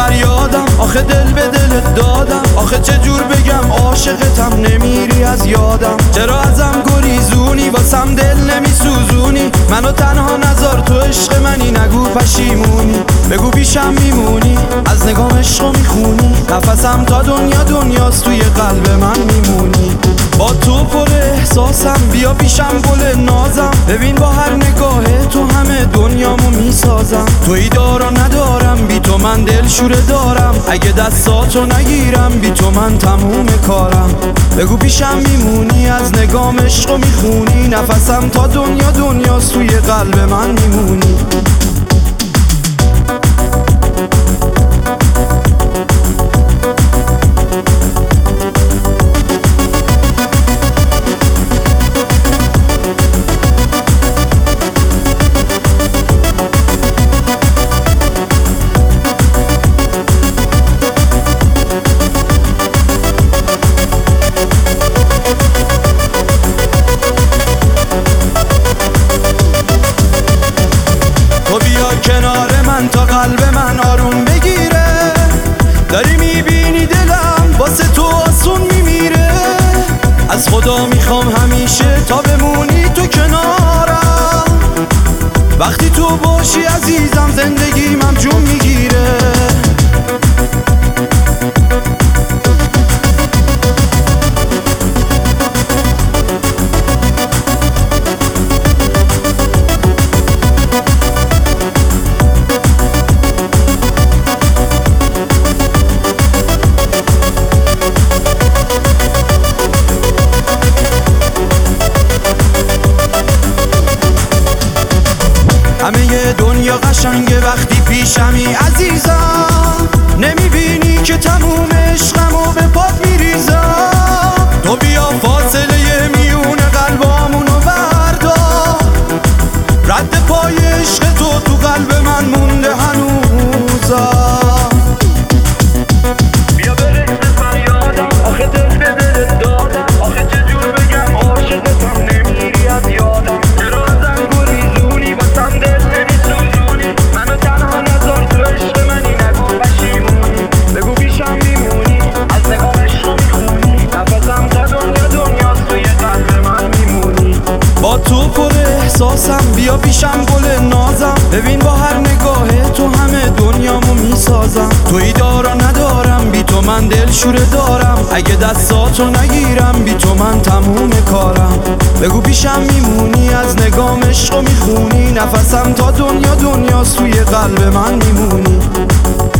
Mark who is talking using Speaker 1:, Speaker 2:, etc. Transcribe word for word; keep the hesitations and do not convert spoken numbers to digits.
Speaker 1: فریادم، آخه دل به دلت دادم، آخه چجور بگم عاشقتم نمیری از یادم. چرا ازم گریزونی واسم دل نمیسوزونی، منو تنها نذار تو عشق منی، نگو پشیمونی، بگو پیشم میمونی، از نگام عشقو میخونی، نفسم تا دنیا دنیاست توی قلب من میمونی. با تو پر احساسم، بیا پیشم گل نازم، ببین با هر نگاه تو همه دنیامو میسازم. تویی دارا ندارم، بی تو من دل شوره دارم، اگه دستاتو نگیرم بی تو من تموم کارم. بگو پیشم میمونی، از نگام عشقو میخونی، نفسم تا دنیا دنیاست توی قلب من میمونی. کنار من تا قلب من آروم بگیره، داری میبینی دلم واسه تو آسون میمیره. از خدا میخوام همیشه تا بمونی تو کنارم، وقتی تو باشی عزیزم زندگی من جون میگیره. همه ی دنیا قشنگه وقتی پیشمی عزیزم، نمیبینی که تموم عشقمو به پات میریزم. تو بیا فاصله میون قلبامونو بردار، رد پای عشق تو تو قلب من مونده هنوزم. بیا برسه فریادم، آخه دل به دلت دادم، آخه چجور بگم عاشقتم نمیری از یادم. چرا ازم گریزونی واسم دل نمیسوزونی، منو تنها نذار تو عشق منی، نگو پشیمونی، بگو پیشم میمونی، از نگام عشقو میخونی، نفسم تا دنیا دنیاست توی قلب من میمونی. با تو پر احساسم، بیا پیشم گل نازم، ببین با هر نگاه تو همه دنیامو میسازم. تویی دارا ندارم، بی تو من دل شوره دارم، اگه دستاتو نگیرم بی تو من تموم کارم. بگو پیشم میمونی، از نگام عشقو میخونی، نفسم تا دنیا دنیاست توی قلب من میمونی.